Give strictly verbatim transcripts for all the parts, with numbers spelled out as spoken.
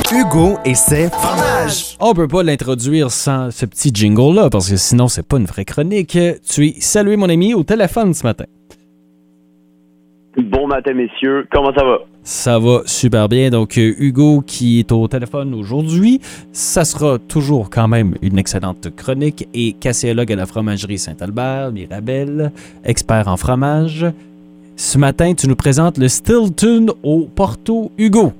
Hugo et ses fromages. On peut pas l'introduire sans ce petit jingle-là, parce que sinon, c'est pas une vraie chronique. Tu es salué, mon ami, au téléphone ce matin. Bon matin, messieurs. Comment ça va? Ça va super bien. Donc, euh, Hugo qui est au téléphone aujourd'hui, ça sera toujours quand même une excellente chronique. Et casséologue à la fromagerie Saint-Albert, Mirabel, expert en fromage. Ce matin, tu nous présentes le Stilton au Porto. Hugo.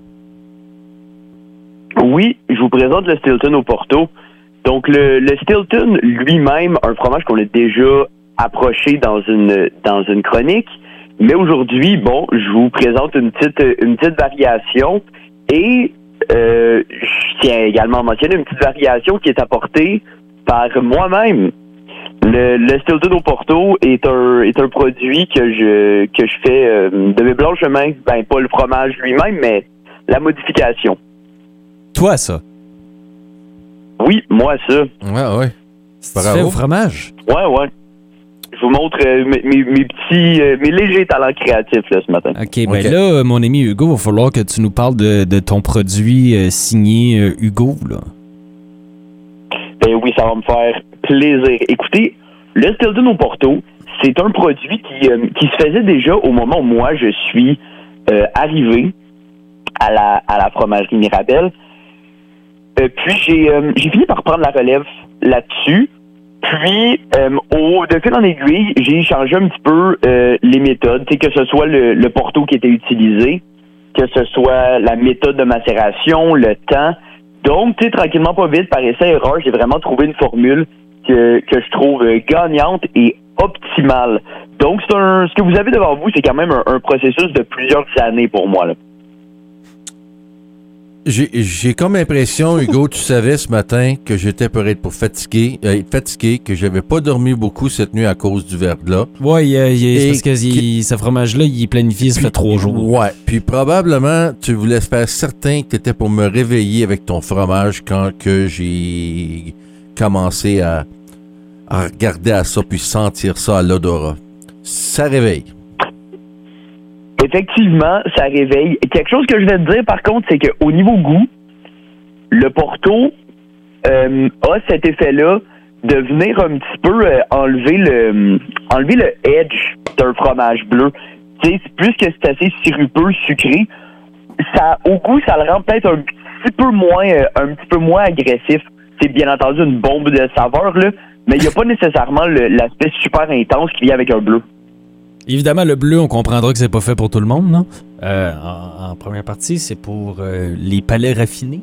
Oui, je vous présente le Stilton au Porto. Donc, le, le Stilton lui-même, un fromage qu'on a déjà approché dans une, dans une chronique. Mais aujourd'hui, bon, je vous présente une petite, une petite variation et euh, je tiens également à mentionner une petite variation qui est apportée par moi-même. Le, le Stilton au Porto est un, est un produit que je, que je fais euh, de mes blanches mains. Ben, pas le fromage lui-même, mais la modification. Toi, ça? Oui, moi, ça. Ouais, ouais. Tu fais au fromage? Ouais, ouais. Je vous montre euh, mes, mes, mes petits, euh, mes légers talents créatifs là, ce matin. OK, bien okay. là, mon ami Hugo, il va falloir que tu nous parles de, de ton produit euh, signé euh, Hugo, là. Ben oui, ça va me faire plaisir. Écoutez, le Stilton au Porto, c'est un produit qui, euh, qui se faisait déjà au moment où moi, je suis euh, arrivé à la, à la fromagerie Mirabel. Euh, puis, j'ai, euh, j'ai fini par prendre la relève là-dessus. Puis, euh, au, de fil en aiguille, j'ai changé un petit peu euh, les méthodes, que ce soit le, le Porto qui était utilisé, que ce soit la méthode de macération, le temps. Donc, tu sais, tranquillement, pas vite, par essai-erreur, j'ai vraiment trouvé une formule que, que je trouve gagnante et optimale. Donc, c'est un, ce que vous avez devant vous, c'est quand même un, un processus de plusieurs années pour moi, là. J'ai, j'ai comme l'impression, Hugo, tu savais ce matin que j'étais pour être pour fatigué, euh, fatigué, que j'avais pas dormi beaucoup cette nuit à cause du verglas. Oui, euh, c'est parce que il, ce fromage-là, il est planifié, ça fait trois jours. Ouais, puis probablement, tu voulais faire certain que tu étais pour me réveiller avec ton fromage quand que j'ai commencé à, à regarder à ça puis sentir ça à l'odorat. Ça réveille. Effectivement, ça réveille. Quelque chose que je vais te dire, par contre, c'est qu'au niveau goût, le Porto euh, a cet effet-là de venir un petit peu euh, enlever le enlever le edge d'un fromage bleu. Tu sais, plus que c'est assez sirupeux, sucré, ça, au goût, ça le rend peut-être un petit peu moins, euh, un petit peu moins agressif. C'est bien entendu une bombe de saveur, là, mais il n'y a pas nécessairement le, l'aspect super intense qui vient avec un bleu. Évidemment, le bleu, on comprendra que c'est pas fait pour tout le monde, non? Euh, en, en première partie, c'est pour euh, les palais raffinés.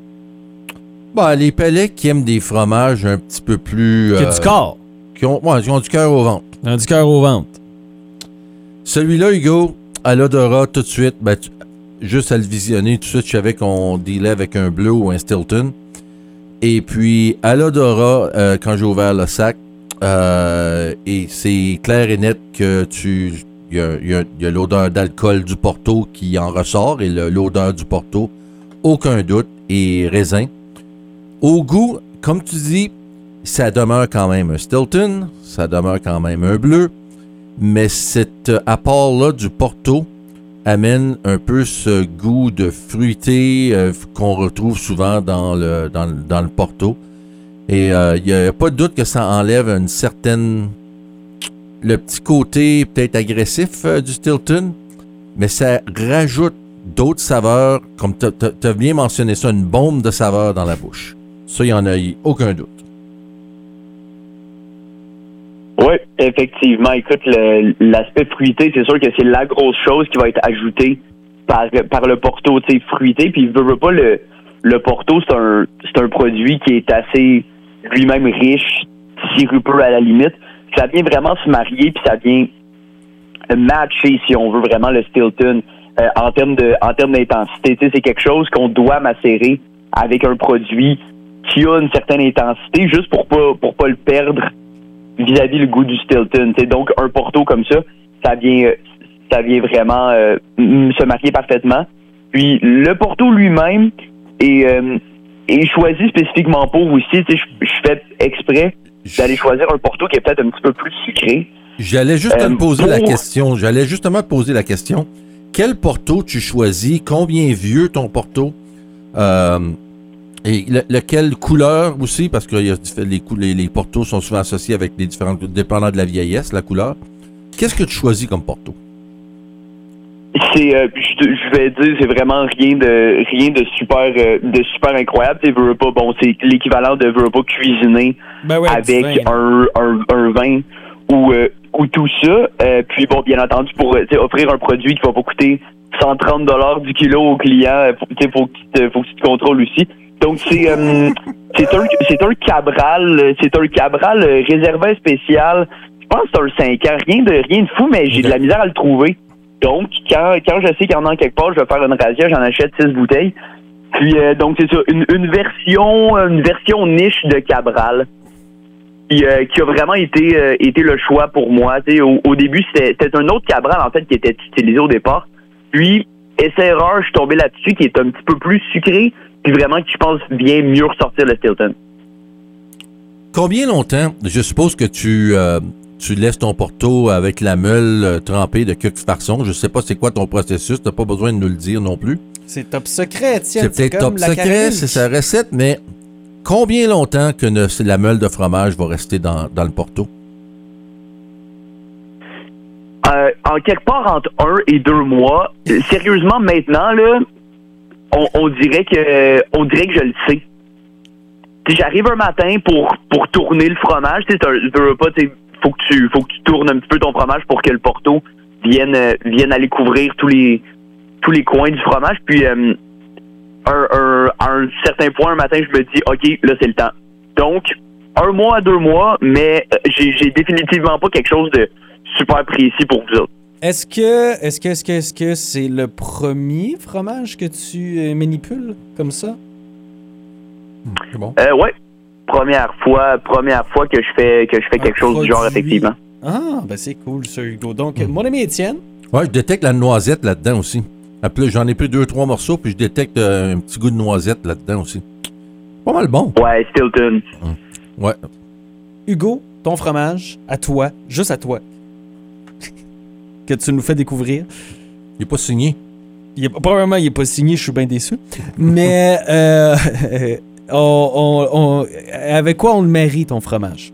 Bah, les palais qui aiment des fromages un petit peu plus... Qui ont euh, du corps. Qui ont, ouais, qui ont du cœur au ventre. Qui ont du cœur au ventre. Celui-là, Hugo, à l'odorat, tout de suite, ben, tu, juste à le visionner, tout de suite, je savais qu'on dealait avec un bleu ou un Stilton. Et puis, à l'odorat, euh, quand j'ai ouvert le sac, Euh, et c'est clair et net que tu il y a, y a, y a l'odeur d'alcool du Porto qui en ressort et le, l'odeur du Porto, aucun doute, et raisin. Au goût, comme tu dis, ça demeure quand même un Stilton, ça demeure quand même un bleu, mais cet apport-là du Porto amène un peu ce goût de fruité euh, qu'on retrouve souvent dans le, dans, dans le Porto. Et il euh, n'y a, a pas de doute que ça enlève une certaine... le petit côté peut-être agressif euh, du Stilton, mais ça rajoute d'autres saveurs, comme tu as bien mentionné ça, une bombe de saveurs dans la bouche. Ça, il n'y en a aucun doute. Oui, effectivement. Écoute, le, l'aspect fruité, c'est sûr que c'est la grosse chose qui va être ajoutée par, par le Porto, tu sais, fruité. Puis, je veux pas, le, le Porto, c'est un, c'est un produit qui est assez... lui-même riche, sirupeux à la limite. Ça vient vraiment se marier, puis ça vient matcher, si on veut, vraiment le Stilton euh, en termes de en termes d'intensité. Tu sais, c'est quelque chose qu'on doit macérer avec un produit qui a une certaine intensité, juste pour pas pour pas le perdre vis-à-vis le goût du Stilton. Tu sais, donc un Porto comme ça, ça vient ça vient vraiment euh, se marier parfaitement. Puis le Porto lui-même est euh, Et choisi spécifiquement pour aussi, tu sais, je, je fais exprès d'aller choisir un Porto qui est peut-être un petit peu plus sucré. J'allais juste euh, te poser pour... la question. J'allais justement te poser la question. Quel Porto tu choisis? Combien vieux ton Porto? Euh, et le, lequel couleur aussi, parce que y a, les, les, les portos sont souvent associés avec les différentes, dépendant de la vieillesse, la couleur. Qu'est-ce que tu choisis comme porto? C'est, euh, je, je vais dire, c'est vraiment rien de rien de super euh, de super incroyable. Tu sais, veux pas, bon, c'est l'équivalent de veux pas cuisiner Ben ouais, avec vin. un, un, un vin ou euh, ou tout ça. Euh, puis bon, bien entendu, pour tu sais, offrir un produit qui va pas coûter cent trente dollars du kilo au client, tu sais, faut que tu faut que tu te contrôles aussi. Donc c'est euh, c'est un c'est un Cabral, c'est un Cabral réservé spécial. Je pense que c'est un cinq ans, rien de rien de fou, mais j'ai de la misère à le trouver. Donc, quand, quand je sais qu'il y en a quelque part, je vais faire une razzia, j'en achète six bouteilles. Puis, euh, donc, c'est ça, une, une version une version niche de Cabral qui, euh, qui a vraiment été euh, été le choix pour moi. Tu sais, au, au début, c'était, c'était un autre Cabral, en fait, qui était utilisé au départ. Puis, essai-erreur, je suis tombé là-dessus, qui est un petit peu plus sucré, puis vraiment, qui, je pense, vient mieux ressortir le Stilton. Combien longtemps, je suppose que tu... Euh Tu laisses ton porto avec la meule euh, trempée de quelques farçons. Je sais pas c'est quoi ton processus. T'as pas besoin de nous le dire non plus. C'est top secret, tiens. C'est peut-être comme top la secret, caramel. c'est sa recette, mais combien longtemps que ne, la meule de fromage va rester dans, dans le porto? Euh, en quelque part entre un et deux mois. Sérieusement, maintenant, là, on, on dirait que on dirait que je le sais. Si j'arrive un matin pour pour tourner le fromage, tu sais, tu veux pas, tu sais, faut que tu faut que tu tournes un petit peu ton fromage pour que le porto vienne euh, vienne aller couvrir tous les tous les coins du fromage. Puis euh, un, un, à un certain point, un matin, je me dis ok, là c'est le temps. Donc un mois à deux mois, mais j'ai, j'ai définitivement pas quelque chose de super précis pour vous autres. Est-ce que est-ce que est-ce que est-ce que c'est le premier fromage que tu euh, manipules comme ça? C'est bon. Euh, ouais. Première fois, première fois que je fais que je fais Un quelque chose produit. du genre, effectivement. Ah, ben c'est cool ça, Hugo. Donc, mon ami Étienne. Ouais, je détecte la noisette là-dedans aussi. Après, j'en ai pris deux, trois morceaux, puis je détecte euh, un petit goût de noisette là-dedans aussi. Pas mal bon. Ouais, Stilton. Ouais. Hugo, ton fromage, à toi, juste à toi, que tu nous fais découvrir. Il est pas signé. Il est, probablement, il n'est pas signé, je suis bien déçu. Mais, euh, on, on, on, avec quoi on le marie, ton fromage?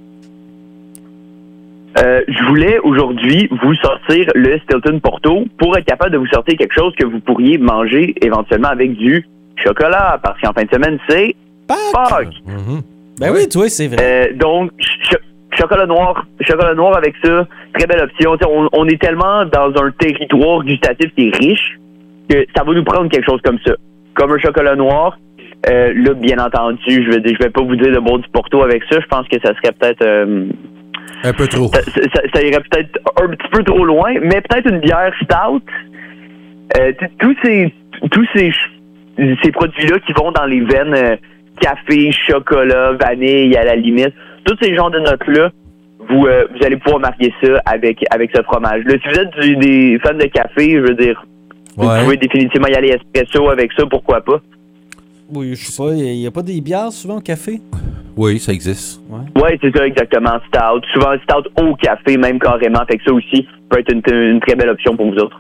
Euh, je voulais aujourd'hui vous sortir le Stilton Porto pour être capable de vous sortir quelque chose que vous pourriez manger éventuellement avec du chocolat, parce qu'en fin de semaine, c'est Pâques. Mm-hmm. Ben oui, toi, c'est vrai. Euh, donc, ch- chocolat noir, chocolat noir avec ça, très belle option. T'sais, on, on est tellement dans un territoire gustatif qui est riche que ça va nous prendre quelque chose comme ça. Comme un chocolat noir. Euh, là, bien entendu, je vais, je vais pas vous dire de boire du Porto avec ça. Je pense que ça serait peut-être... Euh, un peu trop. Ça, ça, ça irait peut-être un petit peu trop loin, mais peut-être une bière stout. Euh, t- tous ces tous ces, ces produits-là qui vont dans les veines euh, café, chocolat, vanille à la limite, tous ces genres de notes-là, vous euh, vous allez pouvoir marier ça avec avec ce fromage-là. Si vous êtes du, des fans de café, je veux dire, vous Ouais. pouvez définitivement y aller espresso avec ça, pourquoi pas. Oui, je sais pas, il n'y a, a pas des bières souvent au café? Oui, ça existe. Ouais. Ouais, c'est ça exactement, stout. Souvent stout au café, même carrément. Fait que ça aussi peut être une, une très belle option pour vous autres.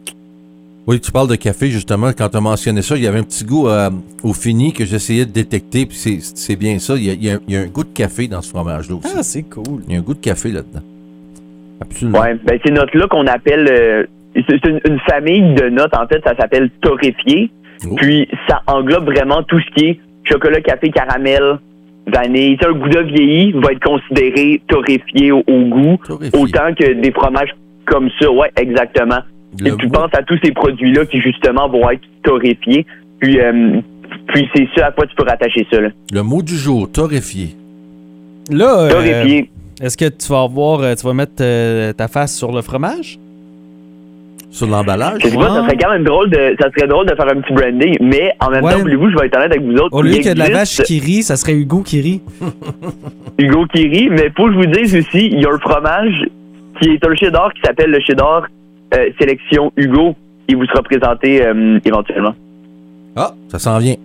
Oui, tu parles de café, justement. Quand tu as mentionné ça, il y avait un petit goût euh, au fini que j'essayais de détecter, puis c'est, c'est bien ça. Il y, a, il, y a, il y a un goût de café dans ce fromage-là aussi. Ah, c'est cool. Il y a un goût de café là-dedans. Absolument. Ouais, ben ces notes-là qu'on appelle... Euh, c'est une, une famille de notes, en fait, ça s'appelle torréfié. Oh. Puis ça englobe vraiment tout ce qui est chocolat, café, caramel, vanille. C'est un gouda vieilli va être considéré torréfié au, au goût, Torréfié. autant que des fromages comme ça. Ouais, exactement. Le Et tu goût- penses à tous ces produits-là qui, justement, vont être torréfiés. Puis, euh, puis c'est ça à quoi tu peux rattacher ça, là. Le mot du jour, torréfié. Là, euh, Torréfié. est-ce que tu vas avoir, euh, tu vas mettre euh, ta face sur le fromage? Sur l'emballage. Je sais pas, ça serait quand même drôle de, ça serait drôle de faire un petit branding, mais en même Ouais. temps, voulez-vous, je vais être honnête avec vous autres. Au lieu il que de la existe vache qui rit, ça serait Hugo qui rit. Hugo qui rit, mais faut que je vous dise aussi, il y a un fromage qui est un cheddar qui s'appelle le cheddar euh, sélection Hugo, qui vous sera présenté euh, éventuellement. Ah, ça s'en vient.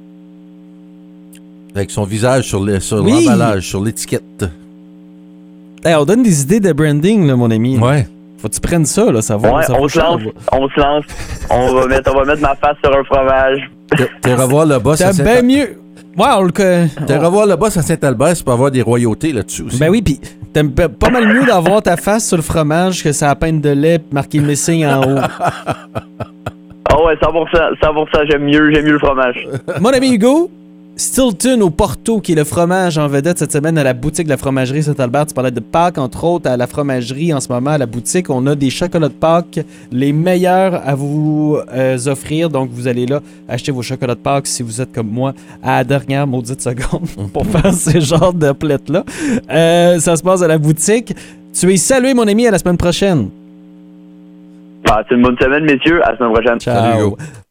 Avec son visage sur, le, sur Oui. l'emballage, sur l'étiquette. Hey, on donne des idées de branding, là, mon ami. Ouais. Faut que tu prennes ça, là, ça va. Ouais, ça on va se cher, lance, là. on se lance. On va mettre, on va mettre ma face sur un fromage. T'es revoir le boss à T'as bien Saint-Albert. mieux. Ouais, on le connaît. T'es revoir le boss à Saint-Albert, c'est pour avoir des royautés là-dessus aussi. Ben oui, pis t'aimes p- pas mal mieux d'avoir ta face sur le fromage que sa peine de lait marqué missing en haut. Ah ouais, cent pour cent, cent pour cent, j'aime mieux, j'aime mieux le fromage. Mon ami Hugo, Stilton au Porto, qui est le fromage en vedette cette semaine à la boutique de la fromagerie Saint-Albert. Tu parlais de Pâques, entre autres, à la fromagerie en ce moment, à la boutique. On a des chocolats de Pâques, les meilleurs à vous euh, offrir. Donc, vous allez là acheter vos chocolats de Pâques si vous êtes comme moi à la dernière maudite seconde pour faire ce genre de plate-là. Euh, ça se passe à la boutique. Tu es salué, mon ami, à la semaine prochaine. Passez une bonne semaine, messieurs. À la semaine prochaine. Ciao. Salut, Hugo.